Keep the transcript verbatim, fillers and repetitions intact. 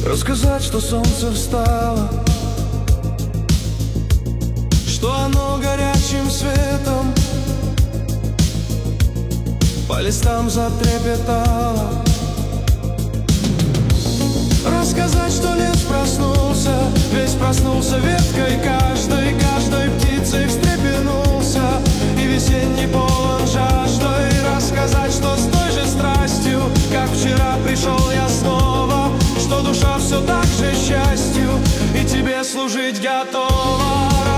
Рассказать, что солнце встало, что оно горячим светом по листам затрепетало. Рассказать, что лес проснулся, весь проснулся веткой, каждой, каждой птицей встрепенулся, и весенний полон жаждой. Рассказать, что с той же страстью, как вчера, пришел я снова, что душа все так же счастью и тебе служить готова.